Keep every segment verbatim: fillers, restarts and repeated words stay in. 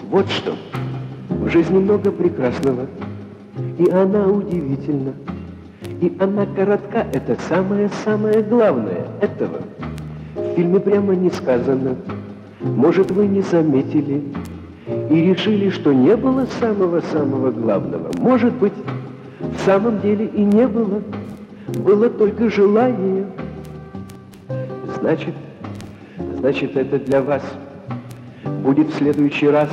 Вот что. В жизни много прекрасного, и она удивительна. И она коротка, это самое-самое главное. Этого в фильме прямо не сказано. Может, вы не заметили и решили, что не было самого-самого главного. Может быть, в самом деле и не было. Было только желание. Значит, значит, это для вас будет в следующий раз.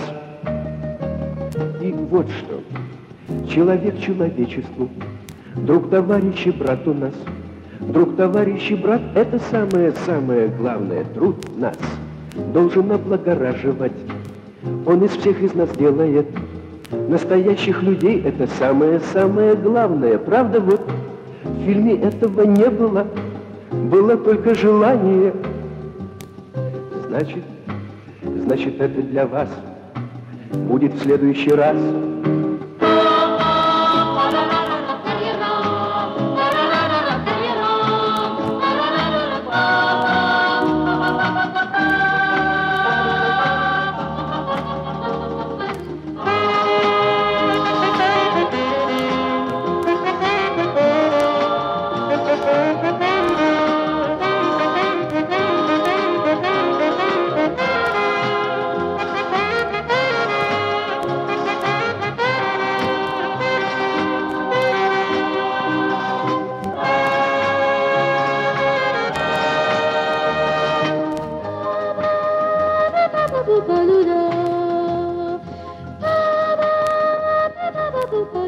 И вот что. Человек человечеству, друг, товарищ и брат у нас. Друг, товарищ и брат – это самое-самое главное. Труд нас должен облагораживать. Он из всех из нас делает настоящих людей. Это самое-самое главное. Правда, вот в фильме этого не было. Было только желание. Значит, значит, это для вас будет в следующий раз. Ba ba ba ba ba ba ba ba ba ba